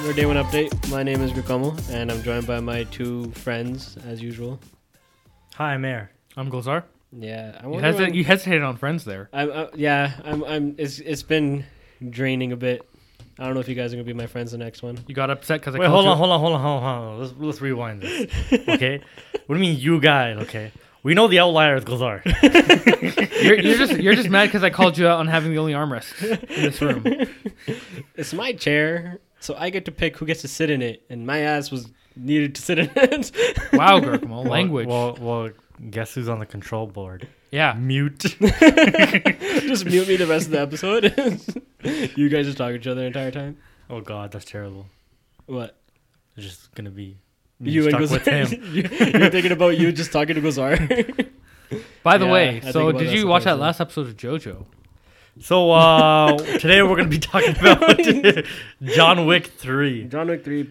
your day one update. My name is Rikomo, and I'm joined by my two friends as usual. Hi, I'm Air. I'm Gulzar. Yeah, You hesitated on friends there. It's been draining a bit. I don't know if you guys are gonna be my friends the next one. You got upset because I Wait, called hold on. Let's rewind this. Okay? What do you mean, you guys? Okay. We know the outlier is Gulzar. You're just mad because I called you out on having the only armrest in this room. It's my chair, so I get to pick who gets to sit in it, and my ass was needed to sit in it. Wow, Gurkamo, language. Well, guess who's on the control board? Yeah. Mute. Just mute me the rest of the episode. You guys just talk to each other the entire time. Oh, God, that's terrible. What? It's just going to be You and stuck with him. Gulzar. You're thinking about you just talking to Gulzar. By the Yeah, I way, think so about did that you watch that sometimes, last episode of JoJo? So, today we're going to be talking about John Wick 3. John Wick 3,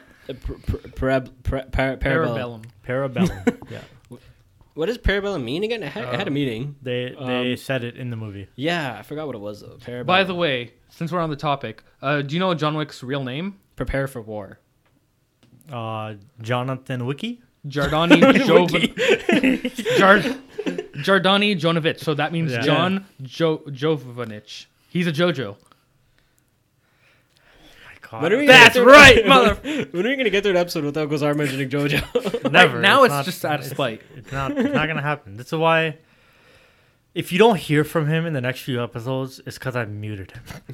Parabellum. Parabellum. Yeah. What does Parabellum mean again? I had a meeting. They said it in the movie. Yeah, I forgot what it was though. Parabellum. By the way, since we're on the topic, do you know John Wick's real name? Prepare for war. Jonathan Wiki? Jardani Jardani Jonovich. So that means Yeah. John Jovanich. He's a JoJo. When are we That's gonna get right, through- mother. When are we gonna get through an episode without Gulzar mentioning JoJo? Never. Right now it's not- just out of spite. It's not gonna happen. This is why. If you don't hear from him in the next few episodes, it's because I muted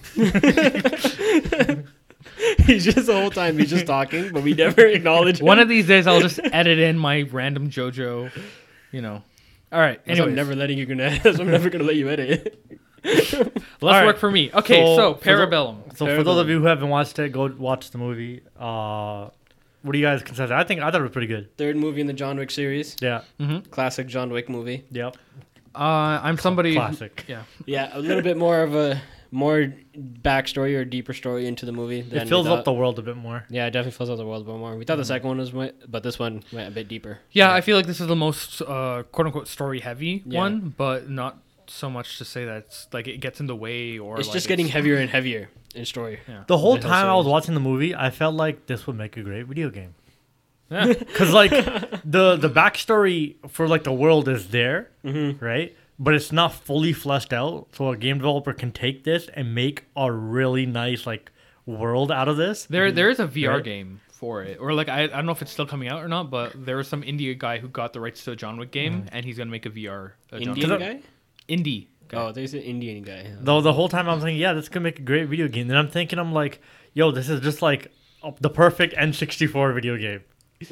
him. He's just the whole time he's just talking, but we never acknowledge him. One of these days I'll just edit in my random JoJo, All right. That's why Anyway, I'm never letting you gonna. That's why I'm never gonna let you edit. less Alright. work for me. Okay, so for the- Parabellum. So for those of you who haven't watched it, go watch the movie. What do you guys consider? I thought it was pretty good. Third movie in the John Wick series. Yeah. Classic John Wick movie. Yep. I'm somebody. Classic. Yeah. Yeah, a little bit more of a backstory or deeper story into the movie. Than It fills we up thought. the world a bit more. Yeah, it definitely fills out the world a bit more. We thought the second one was, but this one went a bit deeper. Yeah, I feel like this is the most quote unquote story heavy Yeah. one, but not so much to say that it's like it gets in the way or It's like just getting heavier and heavier in story. Yeah. The whole The whole time I was series. watching the movie, I felt like this would make a great video game. Yeah. Because like the backstory for like the world is there, right? But it's not fully fleshed out, so a game developer can take this and make a really nice like world out of this. There is a VR Right. game for it, or like I don't know if it's still coming out or not, but there was some indie guy who got the rights to a John Wick game, and he's gonna make a VR John Indian Wick. guy? Indie. Guy. Oh, there's an Indian guy. Though the whole time I'm thinking, yeah, this could make a great video game. Then I'm thinking, I'm like, yo, this is just like the perfect N64 video game.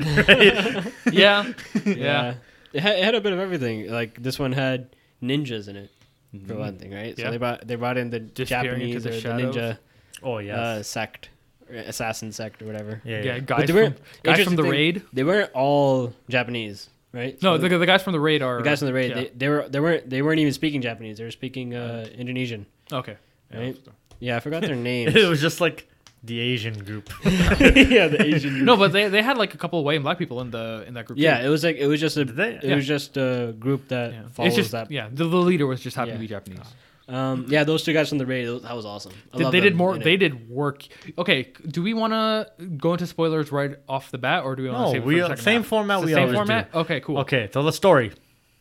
Yeah. Yeah. It had a bit of everything. Like this one had ninjas in it, for one thing, right? Yeah. So they brought in the Disappearing into Japanese the or the shadows. ninja Oh yes. sect, or assassin sect or whatever. yeah. Yeah, Yeah. guys they weren't- from interesting the thing, raid. They weren't all Japanese, right? No, So the guys from the raid are the guys from the raid. Yeah. They weren't even speaking Japanese. They were speaking Indonesian, Okay. right? Yeah, I forgot their names. It was just like the Asian group. Yeah, the Asian. No, but they had like a couple of white and black people in that group. Yeah, too. it was just a Did they? it was just a group that Yeah. follows It's just that. yeah. The leader was just happened Yeah. to be Japanese. Yeah, those two guys from the raid. That was awesome. I love They did them more. in it. They did work. Okay, do we want to go into spoilers right off the bat, or do we want to No, save it we for the second same half? format It's the we same always format. do. Okay, cool. Okay, so the story.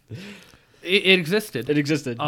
It existed. It existed.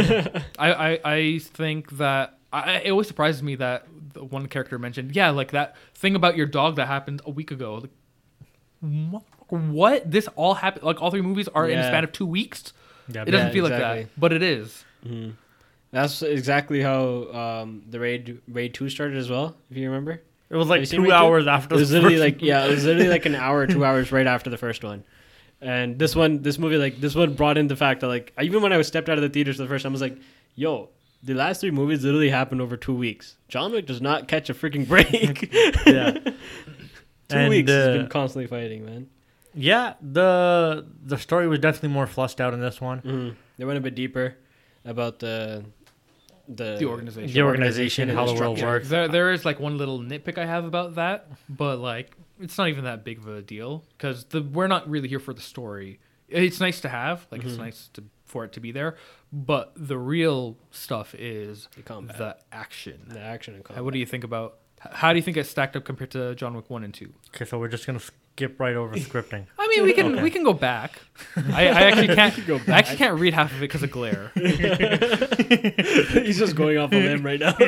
I think that it always surprises me that the one character mentioned, yeah, like that thing about your dog that happened a week ago. Like, what? This all happened? Like all three movies are in a Yeah. span of 2 weeks? Yeah, It doesn't Yeah, feel like exactly. that, but it is. That's exactly how the raid 2 started as well. If you remember, it was Have like you seen 2 Raid 2? hours after. it was the literally first like it was literally like an hour, 2 hours right after the first one. And this one brought in the fact that like even when I was stepped out of the theaters for the first time, I was like, yo. The last three movies literally happened over 2 weeks. John Wick does not catch a freaking break. Yeah. 2 And, weeks. He's been constantly fighting, man. Yeah, the story was definitely more fleshed out in this one. They went a bit deeper about the organization. The organization, and how the the world structure. works. There is like one little nitpick I have about that, but like it's not even that big of a deal because we're not really here for the story. It's nice to have, like it's nice for it to be there, but the real stuff is The combat. the action. The action and combat. What do you think about How do you think it stacked up compared to John Wick 1 and 2? Okay, so we're just gonna skip right over scripting. I mean, we can go back. I actually can't Go I back. actually can't read half of it because of glare. He's just going off of him right now.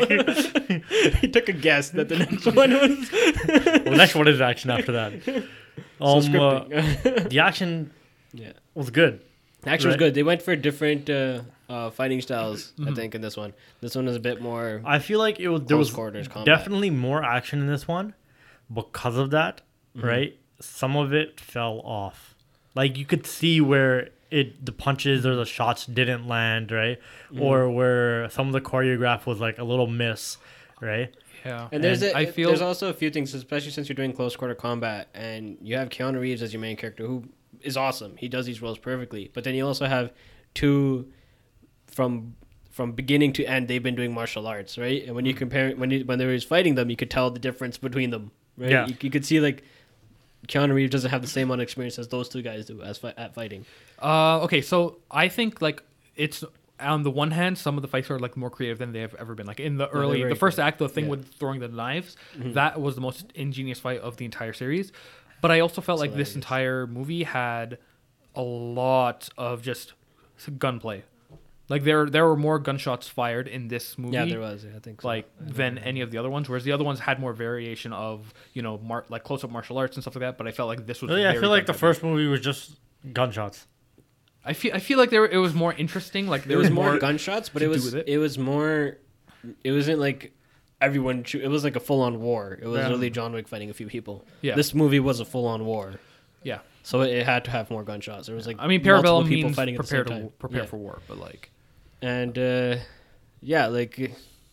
He took a guess that the next one was. Well, the next one is action after that. So scripting. The action Yeah. was good. Action was Right. good. They went for different fighting styles, I think, in this one. This one is a bit more I feel like there close was quarters combat. definitely more action in this one because of that, right? Some of it fell off. Like you could see where the punches or the shots didn't land, right? Or where some of the choreograph was like a little miss, right? Yeah. And there's I feel there's also a few things, especially since you're doing close quarter combat, and you have Keanu Reeves as your main character, who is awesome. He does these roles perfectly. But then you also have two from beginning to end. They've been doing martial arts, right? And when you compare when they were fighting them, you could tell the difference between them, right? Yeah. You could see like Keanu Reeves doesn't have the same amount of experience as those two guys do at fighting. okay, so I think like it's on the one hand, some of the fights are like more creative than they have ever been. Like in the very the first cool. act, the thing Yeah. with throwing the knives, that was the most ingenious fight of the entire series. But I also felt like this hilarious. entire movie had a lot of just gunplay. Like there were more gunshots fired in this movie. Yeah, there was. I think so. Like than any of the other ones, whereas the other ones had more variation of like close up martial arts and stuff like that. But I felt like this was. Really, I very feel like the gun-heavy. first movie was just gunshots. I feel like it was more interesting. Like there was more gunshots, but to it do was with it. it was more. It wasn't like everyone. It was like a full on war. It was Yeah. really John Wick fighting a few people. Yeah. This movie was a full on war, Yeah. so it had to have more gunshots. There was like I mean, multiple Parabellum people means fighting at the prepare same time. prepare Yeah. for war, but like And yeah, like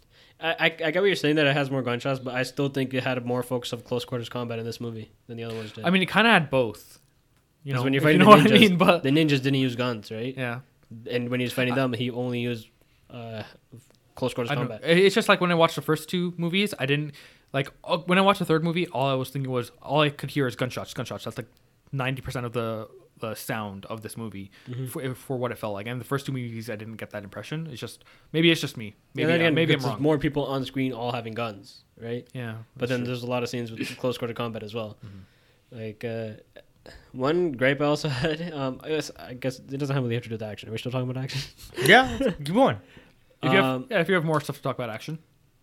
I get what you're saying that it has more gunshots, but I still think it had a more focus of close quarters combat in this movie than the other ones did. I mean, it kind of had both. You 'Cause know, when you're if fighting you the know ninjas, what I mean. But the ninjas didn't use guns, right? yeah, And when he was fighting them, he only used close quarters I don't know. combat. It's just like when I watched the first two movies, I didn't like when I watched the third movie. All I was thinking was all I could hear is gunshots, gunshots. That's like 90% of the sound of this movie for what it felt like. And the first two movies, I didn't get that impression. It's just maybe it's just me. And then Maybe again, maybe I'm because there's wrong. more people on screen all having guns, right? Yeah, But then there's a lot of scenes with close quarter combat as well. Like one gripe I also had, I guess it doesn't really have to do with action. Are we still talking about action? Yeah, keep going. if you have more stuff to talk about action.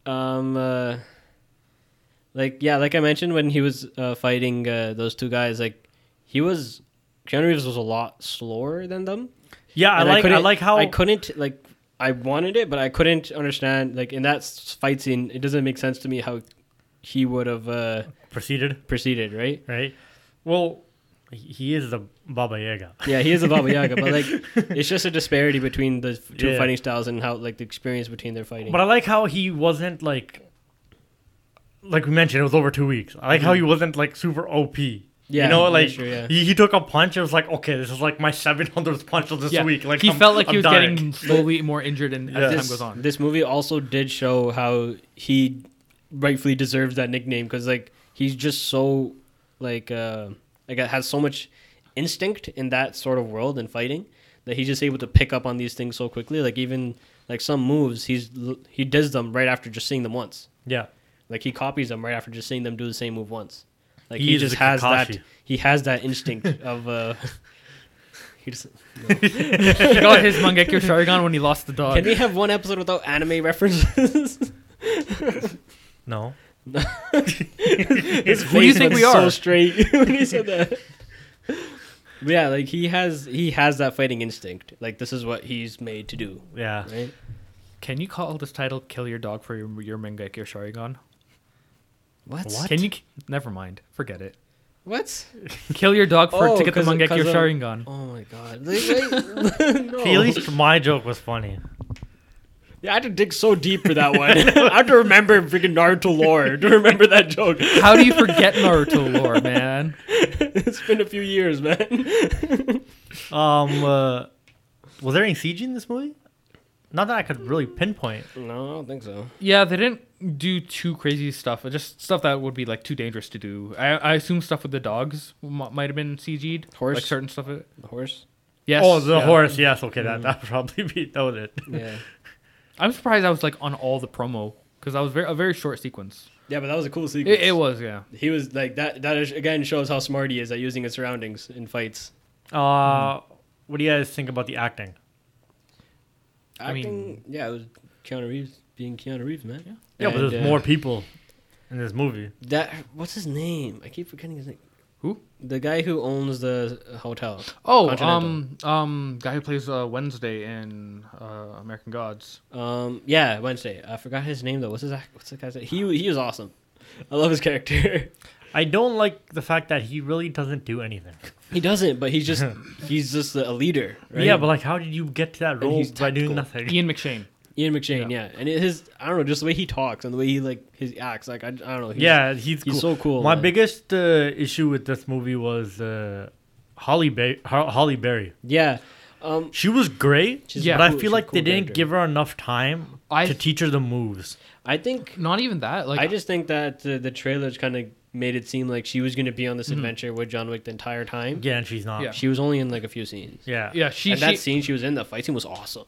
Like I mentioned when he was fighting those two guys, like Keanu Reeves was a lot slower than them. Yeah, I And like how I couldn't like I wanted it, but I couldn't understand like in that fight scene. It doesn't make sense to me how he would have proceeded, right? right. Well, he is the Baba Yaga. Yeah, he is a Baba Yaga, but like it's just a disparity between the two Yeah. fighting styles and how like the experience between their fighting. But I like how he wasn't like we mentioned, it was over 2 weeks. I like how he wasn't like super OP. Yeah, you know, that's like true, yeah. he took a punch. It was like, okay, this is like my 700th punch of this Yeah, week. Like he I'm- felt like I'm he was dying. getting slowly more injured and as time goes on. This movie also did show how he rightfully deserves that nickname because like he's just so like has so much instinct in that sort of world and fighting that he's just able to pick up on these things so quickly. Like even like some moves he does them right after just seeing them once. Yeah. Like he copies them right after just seeing them do the same move once. Like He he is just the has Kakashi. that. He has that instinct of. He just. He got his Mangekyo Sharingan when he lost the dog. Can we have one episode without anime references? No. His Who do you face think was we so are? straight when he said that. But yeah, like he has that fighting instinct. Like this is what he's made to do. Yeah. Right? Can you call this title "Kill Your Dog" for your Mangekyo Sharingan? What? Can you? Never mind. Forget it. What? Kill your dog Oh, to get the 'cause- Mangekyo 'cause of- Sharingan. Oh my god! No. See, at least my joke was funny. Yeah, I had to dig so deep for that one. I have to remember freaking Naruto lore to remember that joke. How do you forget Naruto lore, man? It's been a few years, man. Was there any CG in this movie? Not that I could really pinpoint. No, I don't think so. Yeah, they didn't do too crazy stuff. Just stuff that would be like too dangerous to do. I assume stuff with the dogs might have been CG'd. Horse? Like certain stuff. The horse? Yes. Oh, the yeah. horse. Yes. Okay, that would probably be that was it. Yeah. I'm surprised I was like on all the promo because that was a very short sequence. Yeah, but that was a cool sequence. It was, yeah. He was like that. That again shows how smart he is at using his surroundings in fights. What do you guys think about the acting? Acting, yeah, it was Keanu Reeves being Keanu Reeves, man. Yeah, but there's more people in this movie. That what's his name? I keep forgetting his name. Who? The guy who owns the hotel. Oh, Continental. guy who plays Wednesday in American Gods. Yeah, Wednesday. I forgot his name though. What's the guy's name? He was awesome. I love his character. I don't like the fact that he really doesn't do anything. He doesn't, but he's just a leader. Right? Yeah, but like, how did you get to that role he's by doing tactical. nothing? Ian McShane. Ian McShane, yeah. And I don't know, just the way he talks and the way he acts, like I don't know. He's cool. so cool. My man. biggest issue with this movie was Holly Berry. Yeah. She was great, She's Yeah. but I cool- feel she's like a they cool didn't character. give her enough time to teach her the moves. I think Not even that. Like I just think that the trailers kind of made it seem like she was going to be on this adventure with John Wick the entire time. Yeah, and she's not. Yeah. She was only in like a few scenes. Yeah. yeah, she And that scene she was in, the fight scene was awesome.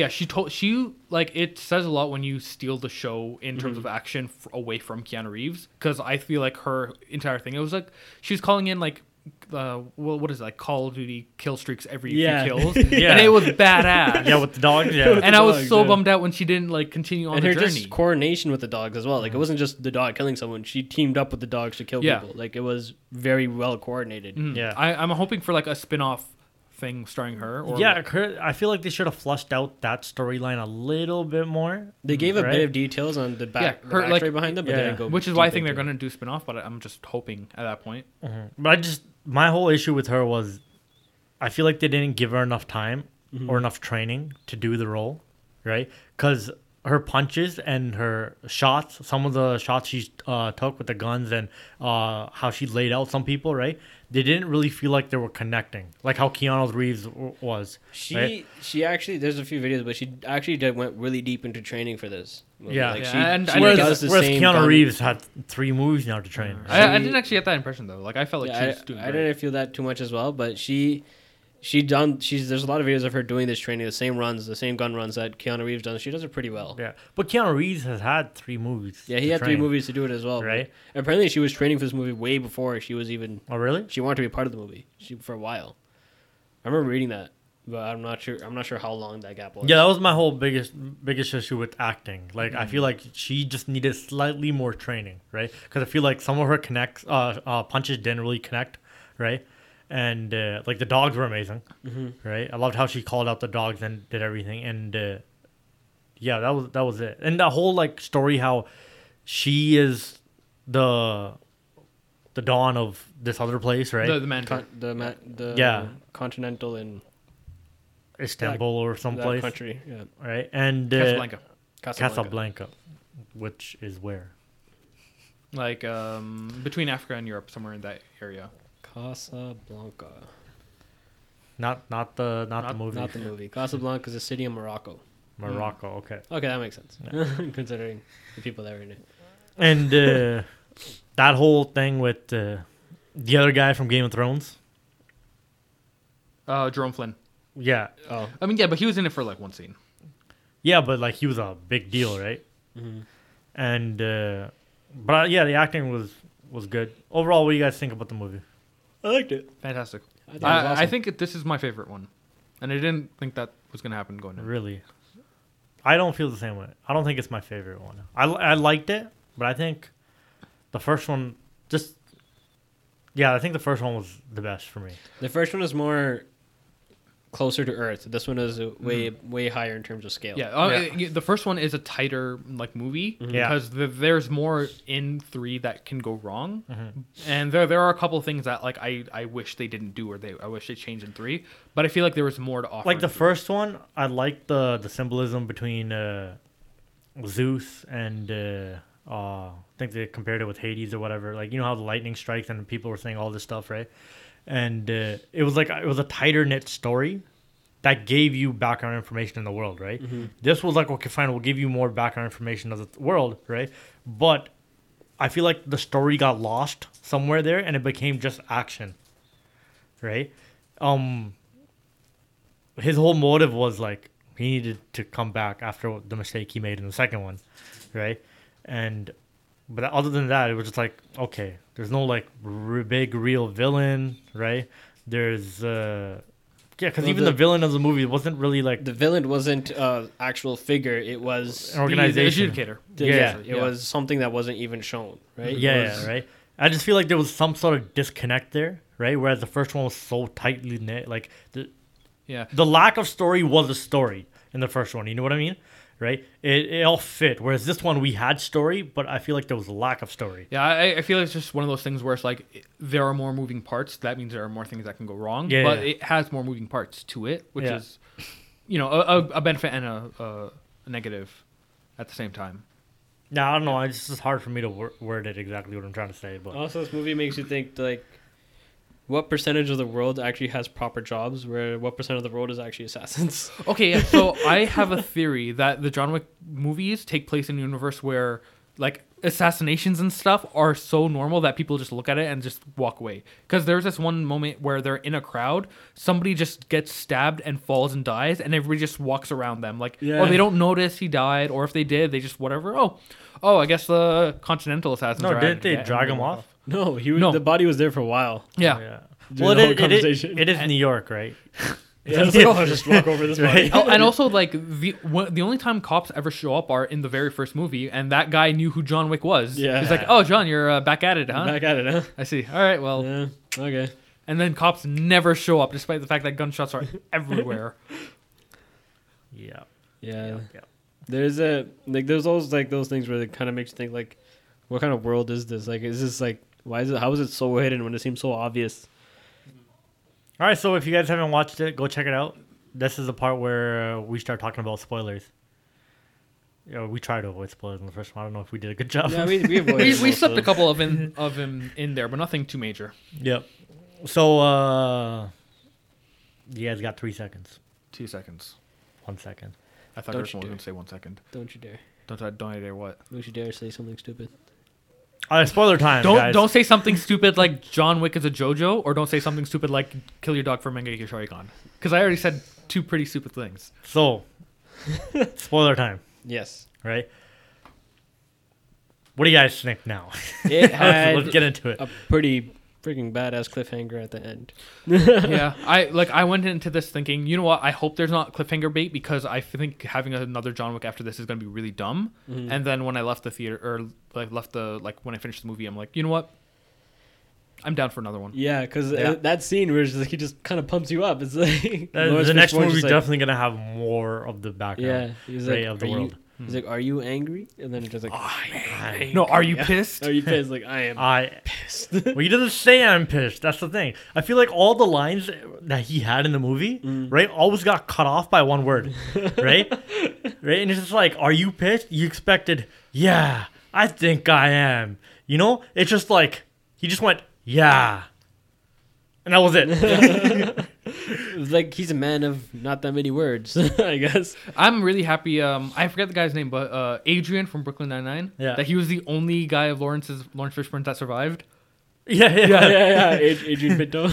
she like it says a lot when you steal the show in terms of action away from Keanu Reeves, because I feel like her entire thing, it was like she was calling in like what is it, like Call of Duty kill streaks every Yeah. few kills, Yeah. and it was badass. Yeah, with the dogs. Yeah. And I was dogs, so yeah. bummed out when she didn't like continue on And the her journey. just coordination with the dogs as well. Like it wasn't just the dog killing someone. She teamed up with the dogs to kill Yeah. people. Like it was very well coordinated. Yeah. I'm hoping for like a spin-off thing starring her. Or Yeah, I feel like they should have flushed out that storyline a little bit more. They gave a Right? bit of details on the Yeah, the her, backstory like- behind them, but yeah. they didn't go. which is why I deep think they're into it. gonna do spin-off, but I'm just hoping at that point. But my whole issue with her was, I feel like they didn't give her enough time or enough training to do the role, right? Because her punches and her shots, some of the shots she took with the guns and how she laid out some people, right? They didn't really feel like they were connecting, like how Keanu Reeves was. right? She actually, there's a few videos, but she actually went really deep into training for this movie. Yeah. Like Yeah, she, and she I Whereas, think does the whereas same Keanu gun- Reeves had 3 movies now to train. right? I She- didn't actually get that impression though. Like I felt like Yeah, she was doing I great. didn't feel that too much as well, but there's a lot of videos of her doing this training, the same runs, the same gun runs that Keanu Reeves does. She does it pretty well. Yeah, but Keanu Reeves has had 3 movies. Yeah, he to had 3 train. movies to do it as well. but Right. Apparently, she was training for this movie way before she was even. Oh, really? She wanted to be a part of the movie for a while. I remember reading that, but I'm not sure. I'm not sure how long that gap was. Yeah, that was my whole biggest issue with acting. Like, I feel like she just needed slightly more training, right? Because I feel like some of her punches didn't really connect, right? And like the dogs were amazing, right? I loved how she called out the dogs and did everything. And yeah, that was it. And the whole like story, how she is the dawn of this other place, right? The manager. the Yeah. Continental in Istanbul or that someplace, country. Yeah, right? And Casablanca. Casablanca, which is where? Like between Africa and Europe, somewhere in that area. Casablanca. Not the movie. Not the movie. Casablanca is a city in Morocco. Morocco. Okay. Okay, that makes sense. Considering the people that were in it. And that whole thing with the other guy from Game of Thrones. Jerome Flynn. Yeah, Oh, I mean, yeah, but he was in it for like one scene. yeah, but like he was a big deal, right? And but yeah, the acting was good. Overall, what do you guys think about the movie? I liked it. Fantastic. I thought it was I awesome. think this is my favorite one, and I didn't think that was gonna happen going in. Really, I don't feel the same way. I don't think it's my favorite one. I liked it, but I think the first one I think the first one was the best for me. The first one was more closer to Earth. This one is way higher in terms of scale. Yeah, the first one is a tighter like movie Yeah. because there's more in 3 that can go wrong, and there are a couple of things that like I wish they didn't do or I wish they changed in 3, but I feel like there was more to offer. Like the in 3. first one, I liked the symbolism between Zeus and I think they compared it with Hades or whatever. Like, you know how the lightning strikes and people were saying all this stuff, right? And it was a tighter knit story that gave you background information in the world, right? This was like, okay, fine, we'll give you more background information of the world, right? But I feel like the story got lost somewhere there and it became just action, right? His whole motive was like he needed to come back after the mistake he made in the second one, right? And But other than that, it was just like, okay, there's no like big real villain, right? There's because Well, even the villain of the movie wasn't really like The villain wasn't an actual figure. It was an organization. The adjudicator. it was something that wasn't even shown, right? It Yeah, was- right. I just feel like there was some sort of disconnect there, right? Whereas the first one was so tightly knit, like Yeah. the lack of story was a story in the first one. You know what I mean? Right? It all fit. Whereas this one we had story, but I feel like there was a lack of story. Yeah, I feel it's just one of those things where it's like there are more moving parts. That means there are more things that can go wrong. Yeah, but yeah. it has more moving parts to it, which Yeah. is, a benefit and a negative at the same time. Yeah, I don't know. It's just hard for me to word it exactly what I'm trying to say. But Also, this movie makes you think like, what percentage of the world actually has proper jobs? Where what percent of the world is actually assassins? Okay, yeah, so I have a theory that the John Wick movies take place in a universe where like assassinations and stuff are so normal that people just look at it and just walk away. Because there's this one moment where they're in a crowd, somebody just gets stabbed and falls and dies, and everybody just walks around them like, Yeah. oh, they don't notice he died, or if they did, they just whatever. Oh, I guess the Continental assassins. no, are didn't at they it again. drag him off? No, No. the body was there for a while. Yeah. Yeah. During Well, the whole it conversation. is New York, right? Yeah, it's like, oh, I'll just walk over this body. Oh, and also like the only time cops ever show up are in the very first movie, and that guy knew who John Wick was. Yeah. He's like, "Oh, John, you're back at it, huh?" Back at it, huh? I see. All right, well, Yeah. Okay. and then cops never show up, despite the fact that gunshots are everywhere. Yeah. Yeah. Yeah. There's there's always like those things where it kind of makes you think like, what kind of world is this? Like, is this like, how is it so hidden when it seems so obvious? All right. So if you guys haven't watched it, go check it out. This is the part where we start talking about spoilers. We try to avoid spoilers in the first one. I don't know if we did a good job. Yeah, we avoided we most of slipped a them. couple of him in there, but nothing too major. Yep. So you guys got 3 seconds. 2 seconds. 1 second. I thought Don't Gerson you was dare. going to say 1 second. Don't you dare! Don't I dare what? Don't you dare say something stupid. All right, spoiler time, Don't guys. don't say something stupid like John Wick is a JoJo, or don't say something stupid like kill your dog for Mangekyo Sharingan. Because I already said 2 pretty stupid things. So, spoiler time, Yes. right? What do you guys think now? It had Let's get into it. a pretty freaking badass cliffhanger at the end. Yeah, I went into this thinking, you know what? I hope there's not cliffhanger bait, because I think having another John Wick after this is going to be really dumb. Mhm. And then when I left the theater, or when I finished the movie, I'm like, you know what? I'm down for another one. Yeah, because Yeah. that scene where it's just, like, he just kind of pumps you up. It's like The next one's movie's just like, definitely gonna have more of the background. Yeah, he's right, like, of the "Are you-" world. He's like, "Are you angry?" And then it's just like, No, are you Yeah. pissed? "Are you pissed?" Like, I am pissed. Well, he doesn't say I'm pissed. That's the thing. I feel like all the lines that he had in the movie, right, always got cut off by one word, right? Right? And it's just like, are you pissed? You expected, yeah, I think I am. You know? It's just like, he just went, yeah. And that was it. It's like he's a man of not that many words, I guess. I'm really happy. I forget the guy's name, but Adrian from Brooklyn Nine-Nine. Yeah. That he was the only guy of Lawrence Fishburne that survived. yeah. Yeah. Adrian Pinto.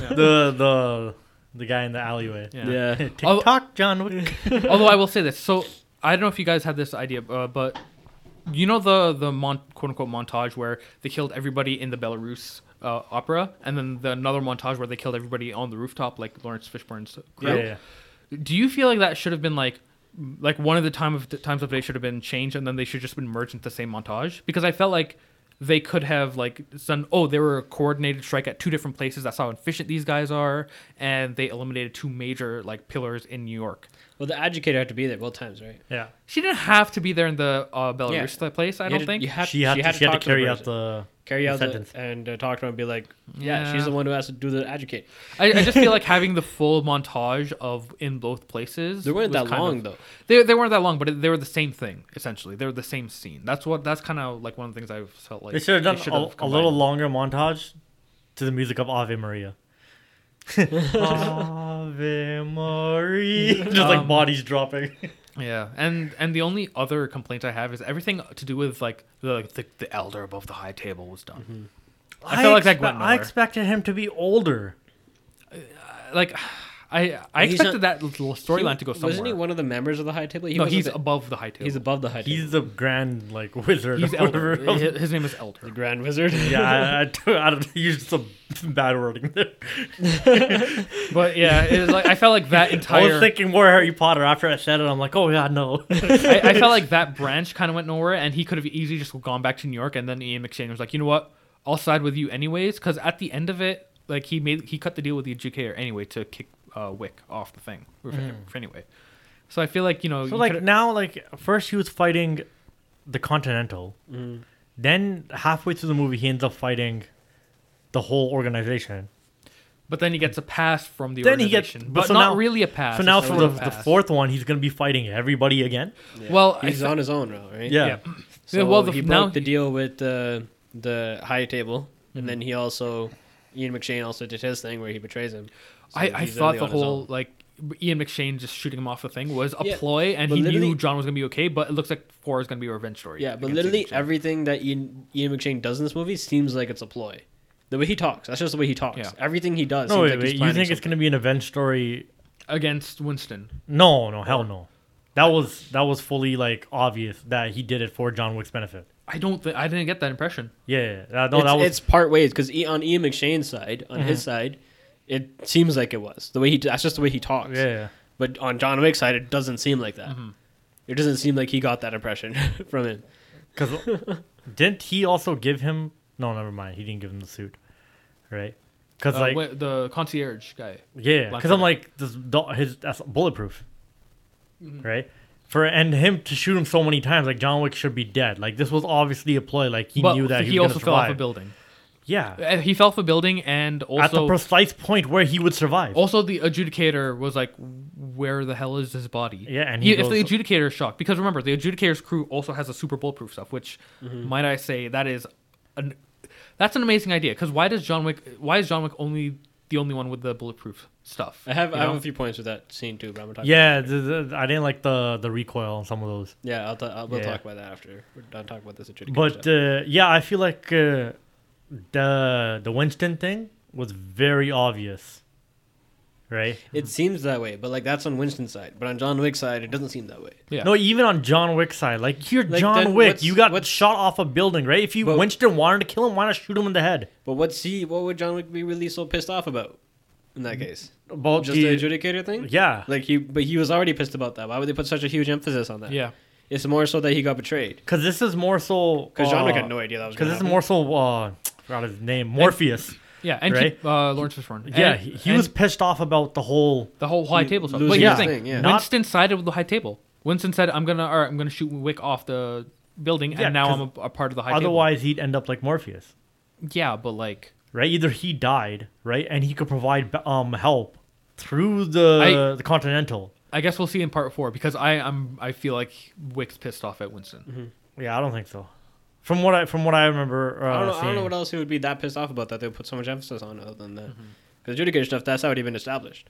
The guy in the alleyway. Yeah. TikTok, John Wick. Although I will say this, so I don't know if you guys had this idea, but you know the quote unquote montage where they killed everybody in the Belarus opera, and then another montage where they killed everybody on the rooftop, like Lawrence Fishburne's crew. Yeah. Do you feel like that should have been like one of the times of day should have been changed, and then they should just been merged into the same montage? Because I felt like they could have like done, they were a coordinated strike at 2 different places. That's how efficient these guys are, and they eliminated 2 major like pillars in New York. Well, the educator had to be there both times, right? Yeah. She didn't have to be there in the Belarus place. I don't think. She had to talk carry the out person. the sentence. and talk to him and be like, yeah, Yeah. she's the one who has to do the educate. I just feel like having the full montage of in both places. They weren't was that kind long of- though. They weren't that long, but they were the same thing essentially. They were the same scene. That's kind of like one of the things I felt like They should have should done a combined. little longer montage to the music of Ave Maria. Ave Maria. Just like bodies dropping. Yeah, and the only other complaint I have is everything to do with like the elder above the high table was done. I felt like that went I nowhere. expected him to be older. Like I He's expected not- that little storyline to go somewhere. Wasn't he one of the members of the High Table? No, wasn't he's the- above the high table. He's above the High Table. He's the grand like wizard. He's or whatever. elder. His name is the Elder. Grand Wizard. Yeah, I don't use some bad wording there. But yeah, it was like I felt like that I entire. was thinking more Harry Potter after I said it. I'm like, oh yeah, no. I felt like that branch kind of went nowhere, and he could have easily just gone back to New York. And then Ian McShane was like, you know what? I'll side with you anyways, because at the end of it, like he cut the deal with the Adjudicator anyway to kick Wick off the thing. Anyway, so I feel like So like now, like first he was fighting the Continental, then halfway through the movie he ends up fighting the whole organization. but then he gets a pass from the Then he gets- organization, but but so not now- really a pass. So now it's for sort the, of a the pass. fourth one, he's gonna be fighting everybody again. Yeah. Well, he's I- on his own now, right? Yeah. So Yeah, well, he now broke the deal with the High Table, and then he also Ian McShane also did his thing where he betrays him. So I he's thought literally the on his whole own. like Ian McShane just shooting him off the thing was a Yeah, ploy, and but he knew literally- John was gonna be okay. But it looks like 4 is gonna be a revenge story. Yeah, but against literally Ian McShane. everything that Ian McShane does in this movie seems like it's a ploy. The way he talks, that's just the way he talks. Yeah. Everything he does. No, seems wait, like wait. he's You planning think it's something. gonna be an event story? against Winston. No, hell no. That was fully like obvious that he did it for John Wick's benefit. I didn't get that impression. Yeah, that was It's part ways because on Ian McShane's side, on his side, it seems like it was the way that's just the way he talks. yeah. But on John Wick's side, it doesn't seem like that. It doesn't seem like he got that impression from him. Because didn't he also give him? No, never mind. He didn't give him the suit, right? Because like The concierge guy. yeah, because I'm Black like that's bulletproof, right? And him to shoot him so many times, like John Wick should be dead. Like this was obviously a ploy. Like he But knew that he he was also gonna fell off a survive. building. Yeah, He fell off a building, and at the also precise point where he would survive. also the Adjudicator was like, "Where the hell is his body?" Yeah, and if the Adjudicator is shocked, because remember the Adjudicator's crew also has a super bulletproof stuff, which might I say that's an amazing idea. Because why is John Wick only the only one with the bulletproof stuff? I have you I have know? a few points with that scene too, but I'm gonna talk. yeah, about I didn't like the recoil on some of those. yeah. We'll Yeah. talk about that after we're done talking about this adjudicator But stuff. yeah, I feel like the Winston thing was very obvious, right? It seems that way, but like that's on Winston's side. But on John Wick's side, it doesn't seem that way. Yeah. No, even on John Wick's side, like you're Like, John then Wick, what's- you got what's- shot off a building, right? If But- Winston wanted to kill him, why not shoot him in the head? But what would John Wick be really so pissed off about in that case? About Just the adjudicator thing? yeah, Like he was already pissed about that. Why would they put such a huge emphasis on that? Yeah. It's more so that he got betrayed. because this is more so Because John Wick had no idea that was. Because Because this is more so forgot his name, Morpheus. Yeah, and Right? Lawrence Fishburne. Yeah, And- he and was pissed off about the whole. the whole high table stuff. But losing here's the his thing: thing, yeah. Not- Winston sided with the high table. Winston said, "I'm gonna shoot Wick off the building, Yeah, and now 'cause I'm a part of the high table." Otherwise, he'd end up like Morpheus, Yeah, but like, right? Either he died, right, and he could provide help through the Continental. I guess we'll see in part 4 because I feel like Wick's pissed off at Winston. Yeah, I don't think so. From what I remember, I don't know seeing. what else he would be that pissed off about that they would put so much emphasis on other than that. Because adjudicator stuff, that's already been established.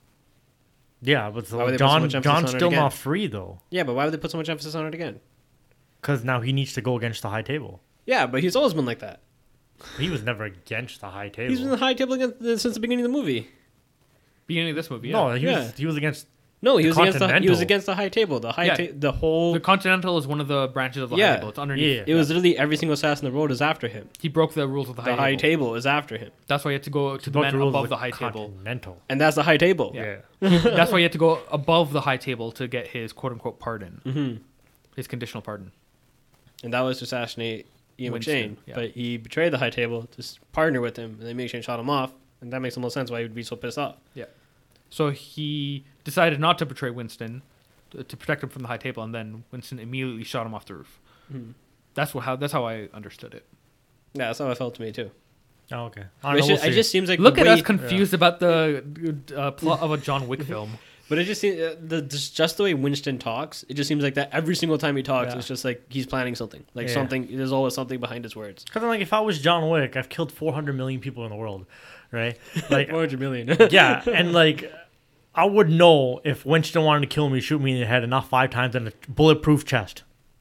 Yeah, but Why would they put so John much emphasis John's on it still again? not free though, Yeah, but why would they put so much emphasis on it again? because now he needs to go against the high table. Yeah, but he's always been like that. He was never against the high table. He's been the high table since the beginning of the movie. Beginning of this movie, yeah. No, Yeah. he was against. No, he The was against the Continental. high table. The high Yeah. the whole. The Continental is one of the branches of the Yeah. high table. It's underneath. Yeah. It was literally every single assassin in the road is after him. He broke the rules of the The high, high table. table is after him, That's why he had to go to the broke men the rules above of the high table. Continental. and that's the high table. Yeah. That's why he had to go above the high table to get his quote unquote pardon, hmm his conditional pardon. And that was to assassinate Ian Winston, McShane. yeah. But he betrayed the high table to partner with him, and then McShane shot him off. And that makes the most sense why he would be so pissed off. So he decided not to betray Winston to protect him from the high table, and then Winston immediately shot him off the roof. Mhm. That's how I understood it. Yeah, that's how it felt to me too. Oh, okay. But it just seems like Look the at way- us confused about the plot of a John Wick film. But it just seems just the way Winston talks. It just seems like that every single time he talks, Yeah. it's just like he's planning something. Like Yeah. something. There's always something behind his words. Because like if I was John Wick, I've killed 400 million people in the world, right? Like 400 million. yeah, and like I would know if Winston wanted to kill me, shoot me in the head, and not 5 times in a bulletproof chest,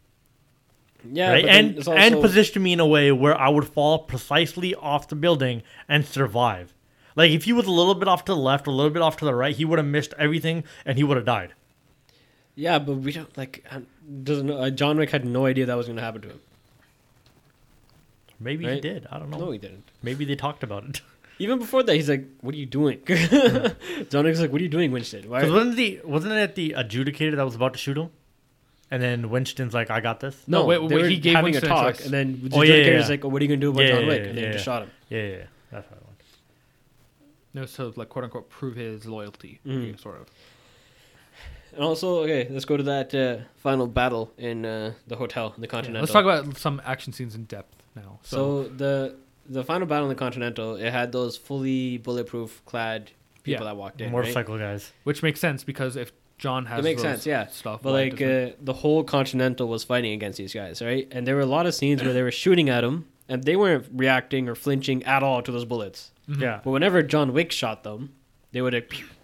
Yeah, right? but then And it's and also- position me in a way where I would fall precisely off the building and survive. Like if he was a little bit off to the left, a little bit off to the right, he would have missed everything and he would have died. Yeah, but we don't doesn't John Wick had no idea that was going to happen to him. Maybe he Right? did. I don't know. No, he didn't. Maybe they talked about it. Even before that, he's like, "What are you doing?" John Wick's like, "What are you doing, Winston?" Why? Because wasn't it the adjudicator that was about to shoot him? And then Winston's like, "I got this." No, wait, they were he gave having Winston a a talk, choice. and then the Oh, yeah, adjudicator's yeah. like, "Oh, what are you gonna do about Yeah, John yeah, Wick?" yeah, And then he yeah, just shot him. Yeah. That's what I want. No, so like quote unquote prove his loyalty, Mhm. sort of. And also, okay, let's go to that final battle in the hotel in the Yeah, Continental. let's talk about some action scenes in depth now. So the final battle in the Continental, it had those fully bulletproof clad people Yeah. that walked in. Right? Motorcycle guys. which makes sense because if John has It makes those sense, yeah. stuff, But why like doesn't- the whole Continental was fighting against these guys, right? And there were a lot of scenes where they were shooting at them, and they weren't reacting or flinching at all to those bullets. Mhm. Yeah. But whenever John Wick shot them, they would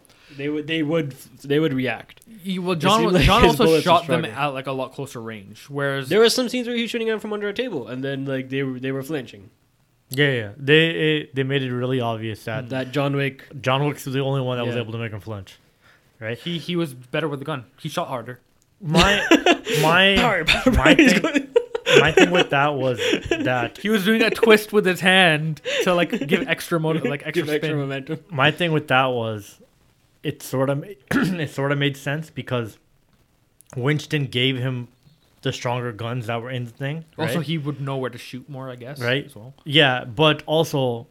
react. Well, seemed John like John his also bullets were shot them stronger. at like a lot closer range, whereas There were some scenes where he was shooting at them from under a table, and then like they were flinching. Yeah. They made it really obvious that That John Wick, John Wick's the only one that was Yeah. able to make him flinch. Right? he was better with the gun. He shot harder. My power, my he's thing, going- my thing with that was that He was doing a twist with his hand to like give extra extra give extra spin. momentum. my thing with that was it sort of it sort of made sense because Winston gave him the stronger guns that were in the thing. Right? Also, he would know where to shoot more, I guess. Right. As well. Yeah, but also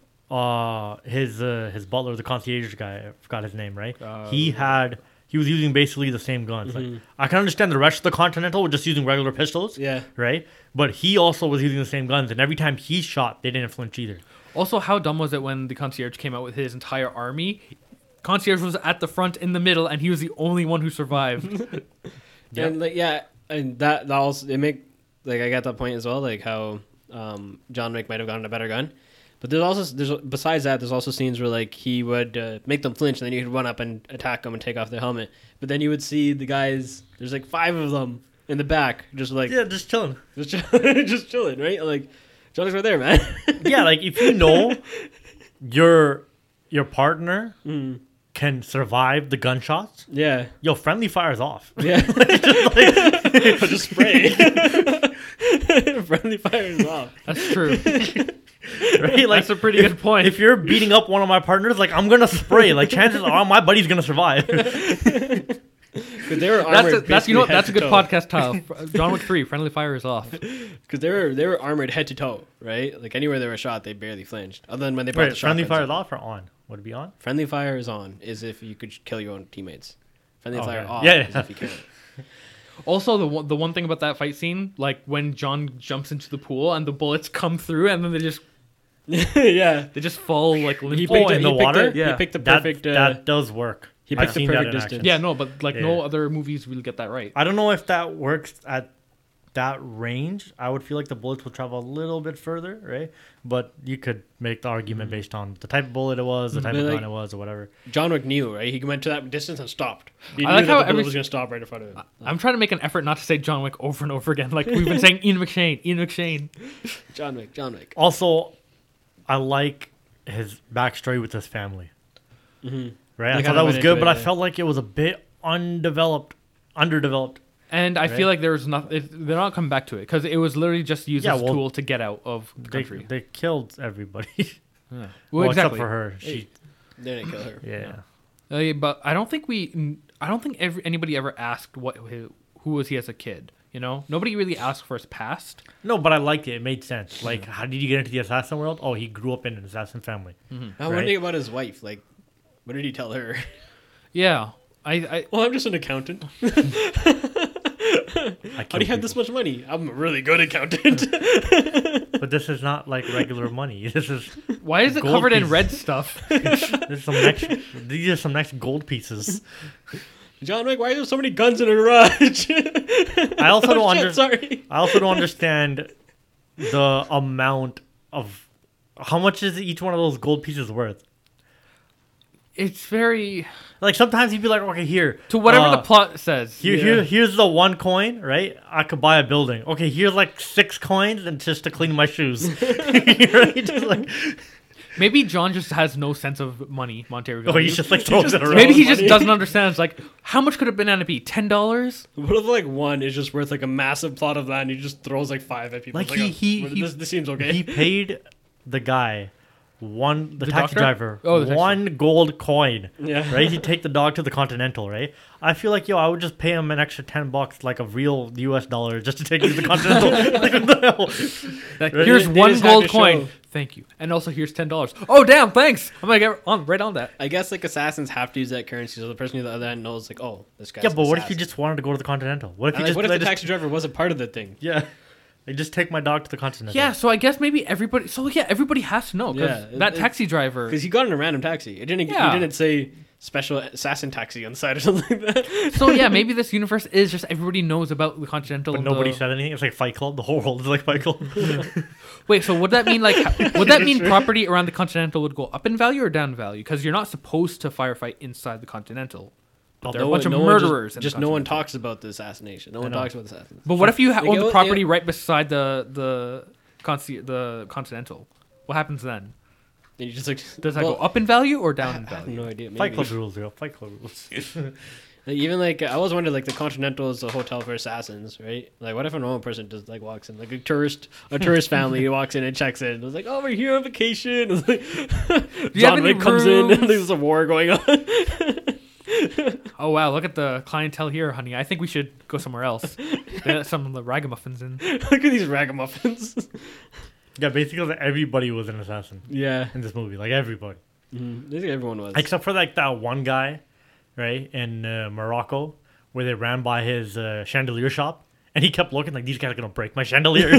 his butler, the concierge guy, I forgot his name, right? He was using basically the same guns. Mhm. Like I can understand the rest of the Continental were just using regular pistols, Yeah. right? But he also was using the same guns, and every time he shot, they didn't flinch either. Also, how dumb was it when the concierge came out with his entire army? Concierge was at the front in the middle, and he was the only one who survived. Yep. And like and that also it make like I got that point as well, like how John Wick might have gotten a better gun. But besides that, there's also scenes where like he would make them flinch, and then you could run up and attack them and take off their helmet. But then you would see the guys. There's like 5 of them in the back, just like Yeah, just chilling. just chilling, right? Like John Wick's right there, man. Yeah, like if you know your partner Mm. can survive the gunshots, Yeah, yo, friendly fire's off. yeah. Just spray. Friendly fire is off. That's true. Right? Like That's a pretty good point. If you're beating up one of my partners, like I'm gonna spray. Like chances are my buddy's gonna survive. Because they were armored. That's you know what? basically That's a good head to podcast title. John Wick 3, Friendly Fire is off. Because they were armored head to toe, right? Like anywhere they were shot, they barely flinched. Other than when they brought Wait, the friendly shotguns fire's out. off or on? Would it be on? Friendly fire is on, is if you could kill your own teammates. Friendly Oh, fire okay. off Yeah, is yeah. if you can't. Also, the one thing about that fight scene, like when John jumps into the pool and the bullets come through and then they just fall like limp. He picked in the water? He picked the That perfect. that does work. he I've picked the seen that perfect in distance. action. Yeah, no, but like no Yeah. other movies really get that right. I don't know if that works at that range. I would feel like the bullets would travel a little bit further, right? But you could make the argument based on the type of bullet it was, the type But of like- gun it was, or whatever. John Wick knew, right? He went to that distance and stopped. He I knew like that how the bullet every- was going to stop right in front of him. I'm trying to make an effort not to say John Wick over and over again. Like we've been saying Ian McShane. John Wick, John Wick. Also, I like his backstory with his family. Mm-hmm. Right? They I thought kinda that was went good, into but it, I yeah. felt like it was a bit underdeveloped. And I Right. feel like there's nothing. They're not coming back to it because it was literally just used Yeah, as a well, tool to get out of the They, country. they killed everybody. Yeah. Well, Well, except exactly. for her. She, They didn't kill her. yeah. But I don't think anybody ever asked who was he as a kid. You know, nobody really asked for his past. No, but I liked it. It made sense. Like, how did you get into the assassin world? Oh, he grew up in an assassin family. I'm Right. wondering about his wife. Like, what did he tell her? Yeah, I Well, I'm just an accountant. I How do killed you have this people. much money? I'm a really good accountant. But this is not like regular money. This is why is it Gold covered in piece. red stuff? this is some next. These are some next gold pieces. John Wick, why are there so many guns in a garage? I also don't Sorry. I also don't understand the amount of how much is each one of those gold pieces worth. It's very Like sometimes you'd be like, okay, here to whatever the plot says. here's the one coin, right? I could buy a building. Okay, here's like 6 coins and just to clean my shoes. Right? Just like, Maybe John just has no sense of monetary Oh, value. he's just like throws it around. Maybe he just money. doesn't understand. It's like, how much could a banana be? $10? What if like one is just worth like a massive plot of land? And he just throws like 5 at people. Like It's this seems okay. He paid the guy the taxi doctor? driver Oh, the taxi one gold coin. Yeah. Right. He'd take the dog to the Continental. Right. I feel like I would just pay him an extra $10, like a real US dollar, just to take you to the Continental. Like, what the hell? Like, Right? here's They one just have gold to coin. show- Thank you. And also here's $10. Oh damn, thanks. I'm gonna get right on that. I guess like assassins have to use that currency, so the person on the other end knows like, oh, this guy's Yeah, but an what if you assassin. just wanted to go to the Continental? What if you And, like, just what if let the us- taxi driver wasn't part of the thing? Yeah. Like, just take my dog to the Continental. Yeah, so I guess maybe everybody. So yeah, everybody has to know because Yeah, that it- taxi driver. Because he got in a random taxi. It didn't. Yeah. He didn't say special assassin taxi on the side or something like that. So yeah, maybe this universe is just everybody knows about the Continental. But and nobody the- said anything. It's like Fight Club. The whole world is like Fight Club. Wait, so would that mean like would that mean property around the Continental would go up in value or down in value? Because you're not supposed to firefight inside the Continental. But there are a bunch of murderers. in the Just no one Continental. talks about the assassination. No one know. talks about the assassination. But what if you Like, own the it- property right beside the Continental? What happens then? And you just like Does that well, go up in value or down in I have value? no idea. Fight Maybe. Club rules, yo. Fight Club rules. Like, even like I was wondering, like the Continental is a hotel for assassins, right? Like, what if a normal person just like walks in, like a tourist family walks in and checks in? It was like, oh, we're here on vacation. It's like, have John any Wick comes in, rooms? and there's a war going on. Oh wow, look at the clientele here, honey. I think we should go somewhere else. They let some of the ragamuffins in. Look at these ragamuffins. Yeah, basically everybody was an assassin Yeah, in this movie. Like everybody. I think everyone was. Except for like that one guy, right, in Morocco, where they ran by his chandelier shop. And he kept looking like, these guys are going to break my chandelier.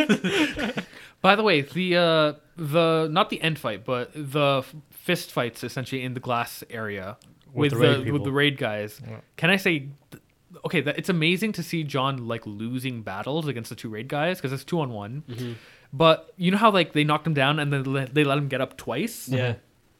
By the way, the not the end fight, but the fist fights essentially in the glass area With with the raid with people. the raid guys. Yeah. Can I say, okay, it's amazing to see John like losing battles against the two raid guys because it's 2-on-1. But you know how like they knocked him down and then they let him get up twice. Yeah.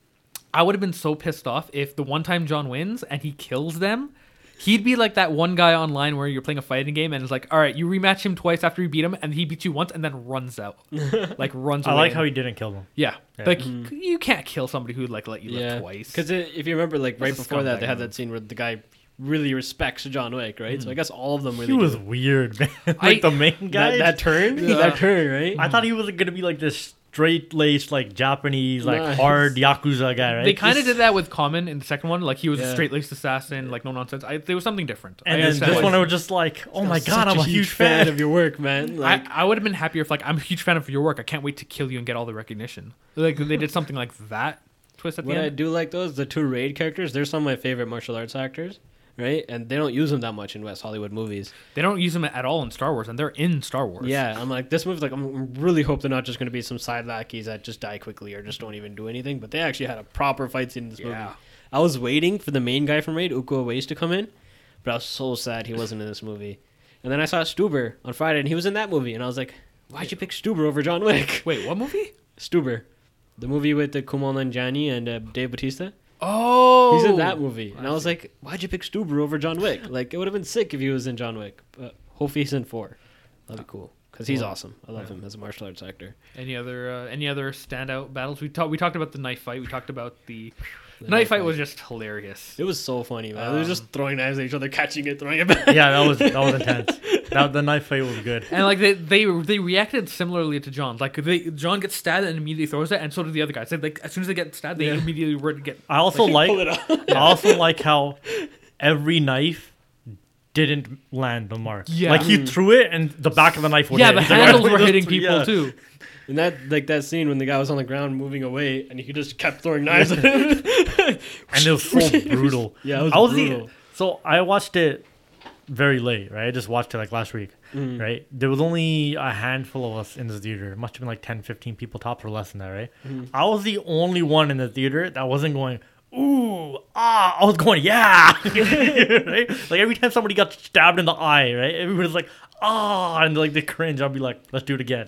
I would have been so pissed off if the one time John wins and he kills them. He'd be like that one guy online where you're playing a fighting game and it's like, all right, you rematch him twice after you beat him, and he beats you once and then runs out, like runs I away. like how he didn't kill them. Yeah, Yeah. like you can't kill somebody who'd like let you live Yeah, twice. because if you remember, like right That's a before that, they scumbag had move. that scene where the guy really respects John Wick, right? So I guess all of them really He was do. weird, man. Like I- the main guy. that turn, Yeah. that turn, right? I thought he was going to be like this straight-laced, like Japanese, like Nice. hard Yakuza guy, right? They kind of did that with Common in the second one. Like he was a Yeah. straight laced assassin, like no nonsense. There was something different. And I then understand this why- one, I was just like, oh my god, Such I'm a huge fan of your work, man. Like, I would have been happier if like I'm a huge fan of your work. I can't wait to kill you and get all the recognition. Like they did something like that twist at the what I end. do like those the two raid characters. They're some of my favorite martial arts actors, right? And they don't use them that much in West Hollywood movies. They don't use them at all in Star Wars, and they're in Star Wars. Yeah, I'm like this movie. Like, I'm really hope they're not just going to be some side lackeys that just die quickly or just don't even do anything. But they actually had a proper fight scene in this movie. Yeah. I was waiting for the main guy from Raid, Uko Waste, to come in, but I was so sad he wasn't in this movie. And then I saw Stuber on Friday, and he was in that movie, and I was like, why'd you pick Stuber over John Wick? Wait, what movie? Stuber, the movie with Kumail Nanjiani and Dave Bautista. Oh, He's in that movie, and I was like, why'd you pick Stuber over John Wick? Like, it would have been sick if he was in John Wick, but hopefully he's in 4. That'd be cool, because he's awesome. I love him as a martial arts actor. Any other standout battles? We talked about the knife fight. We talked about the knife fight was just hilarious. It was so funny, man. They were just throwing knives at each other, catching it, throwing it back. Yeah, that was intense. The knife fight was good. And like they reacted similarly to John. Like John gets stabbed and immediately throws it, and so did the other guys. Like as soon as they get stabbed, they immediately were to get. I also Pull it up. I also like how every knife didn't land the mark. Yeah. Like he threw it and the back of the knife would Yeah, hit. the He's like, handles "Alright, were just hitting three," people yeah. too. And that scene when the guy was on the ground moving away, and he just kept throwing knives at him. And it was so brutal. Yeah, it was I was brutal. so I watched it very late, right? I just watched it like last week, right? There was only a handful of us in the theater. It must have been like 10, 15 people tops or less than that, right? I was the only one in the theater that wasn't going, ooh, ah. I was going, yeah. Right? Like every time somebody got stabbed in the eye, right? Everybody's like, ah, and like they cringe. I'll be like, let's do it again.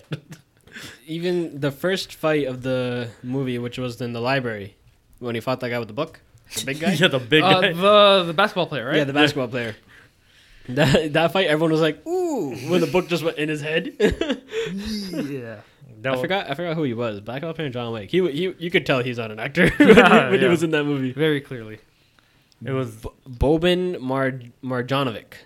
Even the first fight of the movie, which was in the library, when he fought that guy with the book, the big guy. Yeah, the big guy. The basketball player, right? Yeah, the basketball player. That fight, everyone was like, "Ooh!" when the book just went in his head. yeah. I forgot who he was. Black Hawk and John Wick. He you could tell he's not an actor Yeah, when he yeah. was in that movie. Very clearly. It was Boban Marjanovic.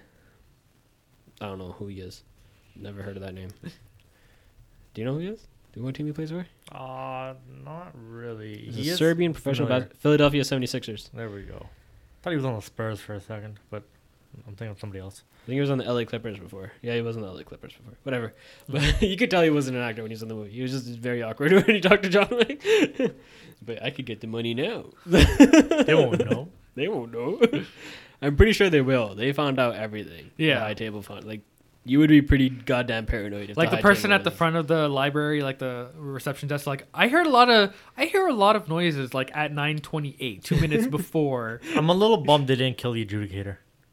I don't know who he is. Never heard of that name. Do you know who he is? Do you know what team he plays for? not really. He's He a is Serbian professional familiar. Philadelphia 76ers. There we go. Thought he was on the Spurs for a second, but I'm thinking of somebody else. I think he was on the LA Clippers before. Yeah, he was on the LA Clippers before. Whatever. But you could tell he wasn't an actor when he was in the movie. He was just very awkward when he talked to John Wick. But I could get the money now. They won't know. They won't know. I'm pretty sure they will. They found out everything. Yeah. The high table found. Like, you would be pretty goddamn paranoid if Like the high person table at the was- front of the library, like the reception desk, like I hear a lot of noises like at 9:28, 2 minutes before. I'm a little bummed they didn't kill the adjudicator.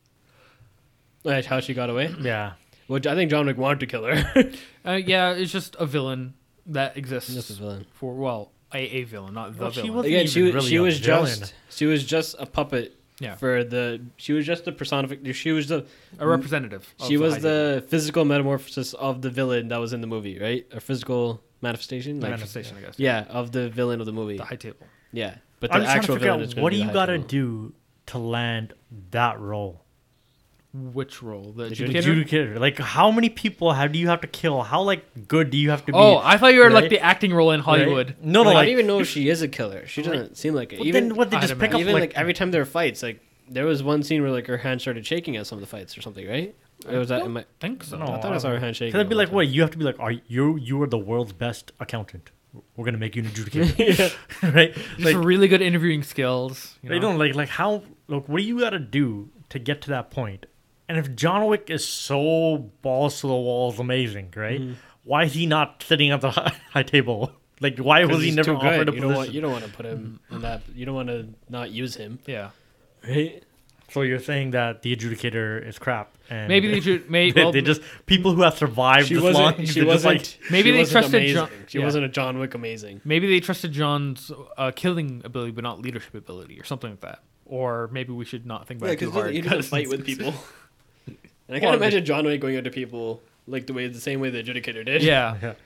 Like, how she got away. Yeah. Which I think John Wick wanted to kill her. Yeah, it's just a villain that exists Just a villain. for a villain, not the Well, she villain. was- Again, even really she a was villain. she was just a puppet. Yeah. She was just the personification. She was the A representative. of She was high table. the physical metamorphosis of the villain that was in the movie, right? A physical manifestation, like manifestation, I guess. yeah, of the villain of the movie. The high table. Yeah, but the I'm just trying to actual figure villain out is gonna what be do the you high got to table. do to land that role? Which role? The The adjudicator? Adjudicator. Like, how many people do you have to kill? How good do you have to be? Oh, I thought you were like right? the acting role in Hollywood. Right? No, I like, don't even know if she is a killer. She doesn't seem like it. but Even then what they I'd just pick up even like, like every time there were fights, like there was one scene where like her hand started shaking at some of the fights or something, right? It was that. don't think so. No, I thought I saw her hand shaking. Cause I'd be all like, the wait, you have to be like, you are the world's best accountant. We're gonna make you an adjudicator, time. right? Just Like, really good interviewing skills. You they know? don't like how look. What do you got to do to get to that point? And if John Wick is so balls to the walls amazing, right? Mm-hmm. Why is he not sitting at the high table? Like, why was he he's never too offered a good. position? You don't want to put him in that. You don't want to not use him, Yeah. right? So you're saying that the adjudicator is crap, and Maybe they should. they just people who have survived She this long. wasn't. She they're just wasn't. like, Maybe she they wasn't trusted amazing. John- She yeah. wasn't a John Wick amazing. Maybe they trusted John's killing ability, but not leadership ability, or something like that. Or maybe we should not think about it too hard. he doesn't fight with people. And I can't Well, imagine John Wick going after people like the same way the Adjudicator did. Yeah. yeah.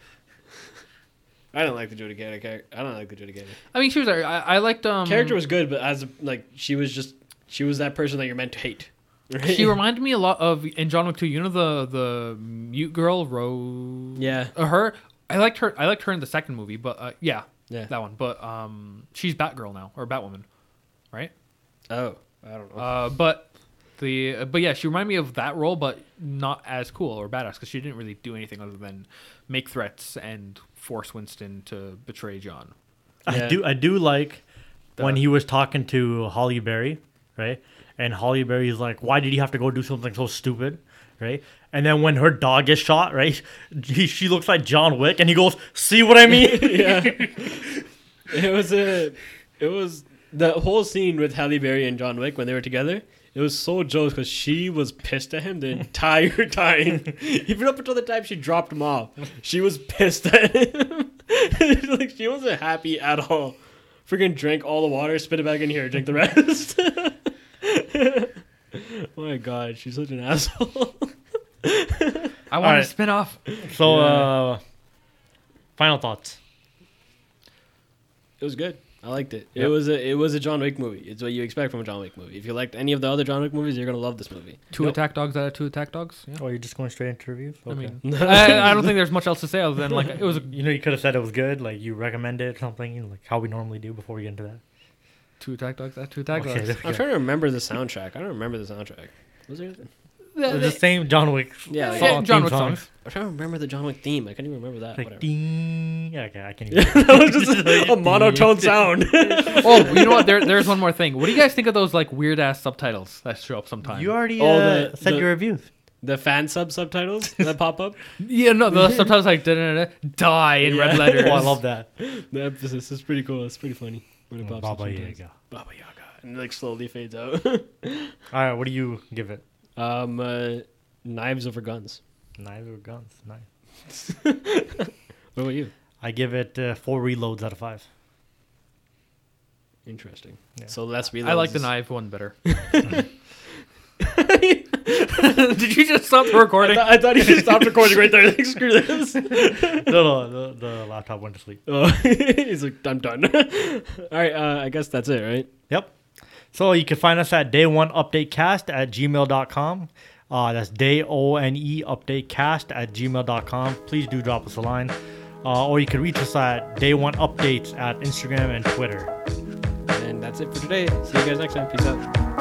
I don't like the Adjudicator. I don't like the Adjudicator. I mean, she was. I liked. Character was good, but as like she was that person that you're meant to hate. Right? She reminded me a lot of in John Wick 2. You know the mute girl, Rose. Yeah. Her. I liked her. I liked her in the second movie, but yeah, Yeah. that one. But she's Batgirl now or Batwoman, right? Oh, I don't know. But yeah, she reminded me of that role, but not as cool or badass because she didn't really do anything other than make threats and force Winston to betray John. Yeah. I do like when he was talking to Holly Berry, right? And Holly Berry's like, "Why did you have to go do something so stupid?" Right? And then when her dog gets shot, right? She looks like John Wick, and he goes, "See what I mean?" Yeah. It was the whole scene with Halle Berry and John Wick when they were together. It was so jokes because she was pissed at him the entire time. Even up until the time she dropped him off, she was pissed at him. Like she wasn't happy at all. Freaking drank all the water, spit it back in here, drink the rest. Oh my god, she's such an asshole. I want right. a spin off. So, Yeah. final thoughts. It was good. I liked it. Yep. It was a John Wick movie. It's what you expect from a John Wick movie. If you liked any of the other John Wick movies, you're gonna love this movie. Two attack dogs out of two attack dogs. Yeah. Oh, you're just going straight into reviews? I Okay. mean, I don't think there's much else to say other than like it was a You know, you could have said it was good, like you recommend it or something, like how we normally do before we get into that. two attack dogs. Two attack Okay, dogs. there we I'm go. trying to remember the soundtrack. I don't remember the soundtrack. Was there? It's the same John Wick. Yeah, like, Yeah, John Wick theme songs. I'm trying to remember the John Wick theme. I can't even remember that. Like Whatever. ding. Yeah, okay, I can. Even That was just a monotone sound. Oh, you know what? There's one more thing. What do you guys think of those like weird ass subtitles that show up sometimes? You already the- said your reviews. The fan subtitles that pop up. Yeah, no, the subtitles like die in red letters. Oh, I love that. The emphasis is pretty cool. It's pretty funny when it pops up. Baba sometimes. Yaga. Baba Yaga, and it like slowly fades out. All right, what do you give it? Knives over guns. Knives or guns? Nice. What about you? I give it 4 reloads out of 5. Interesting. Yeah. So less reloads. I like the is- knife one better. Did you just stop the recording? I thought he just stopped recording right there. Like, screw this. No, the laptop went to sleep. Oh, he's like, I'm done. All right, I guess that's it, right? Yep. So you can find us at day1updatecast@gmail.com. That's day-one updatecast@gmail.com. Please do drop us a line. Or you can reach us at day1updates at Instagram and Twitter. And that's it for today. See you guys next time. Peace out.